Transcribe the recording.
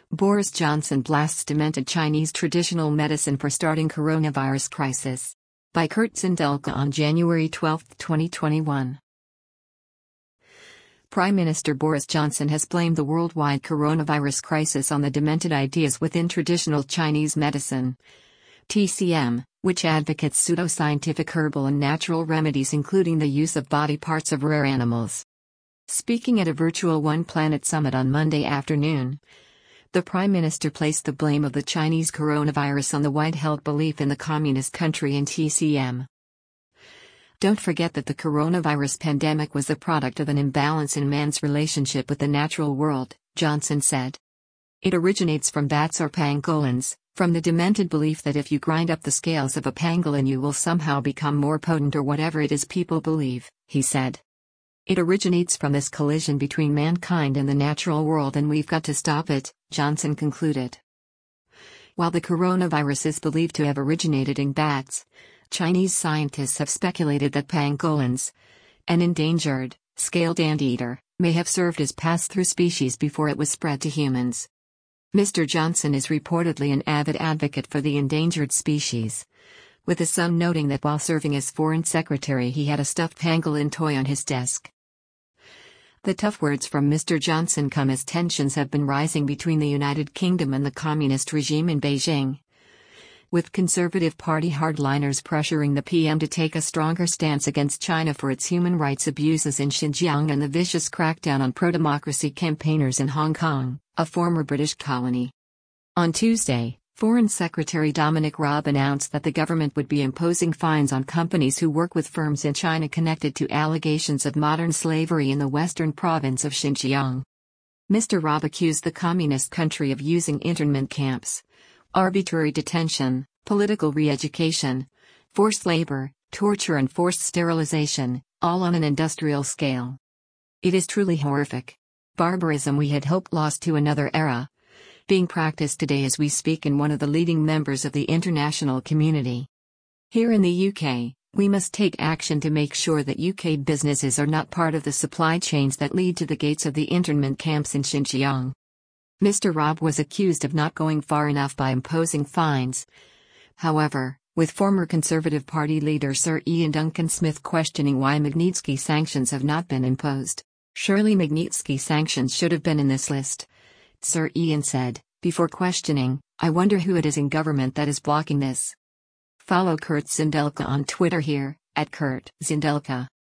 Boris Johnson blasts demented Chinese traditional medicine for starting coronavirus crisis. By Kurt Zindelka on January 12, 2021. Prime Minister Boris Johnson has blamed the worldwide coronavirus crisis on the demented ideas within traditional Chinese medicine. TCM, which advocates pseudoscientific herbal and natural remedies including the use of body parts of rare animals. Speaking at a virtual One Planet Summit on Monday afternoon, the Prime Minister placed the blame of the Chinese coronavirus on the wide-held belief in the communist country and TCM. Don't forget that the coronavirus pandemic was the product of an imbalance in man's relationship with the natural world, Johnson said. It originates from bats or pangolins, from the demented belief that if you grind up the scales of a pangolin you will somehow become more potent or whatever it is people believe, he said. It originates from this collision between mankind and the natural world and we've got to stop it, Johnson concluded. While the coronavirus is believed to have originated in bats, Chinese scientists have speculated that pangolins, an endangered, scaled anteater, may have served as pass-through species before it was spread to humans. Mr. Johnson is reportedly an avid advocate for the endangered species, with his son noting that while serving as Foreign Secretary he had a stuffed pangolin toy on his desk. The tough words from Mr. Johnson come as tensions have been rising between the United Kingdom and the communist regime in Beijing, with Conservative Party hardliners pressuring the PM to take a stronger stance against China for its human rights abuses in Xinjiang and the vicious crackdown on pro-democracy campaigners in Hong Kong, a former British colony. On Tuesday, Foreign Secretary Dominic Raab announced that the government would be imposing fines on companies who work with firms in China connected to allegations of modern slavery in the western province of Xinjiang. Mr. Raab accused the communist country of using internment camps, arbitrary detention, political re-education, forced labor, torture and forced sterilization, all on an industrial scale. It is truly horrific. Barbarism we had hoped lost to another era, being practiced today as we speak in one of the leading members of the international community. Here in the UK, we must take action to make sure that UK businesses are not part of the supply chains that lead to the gates of the internment camps in Xinjiang. Mr. Raab was accused of not going far enough by imposing fines. However, with former Conservative Party leader Sir Ian Duncan Smith questioning why Magnitsky sanctions have not been imposed. Surely Magnitsky sanctions should have been in this list, Sir Ian said, before questioning, I wonder who it is in government that is blocking this. Follow Kurt Zindelka on Twitter here, @Kurt Zindelka.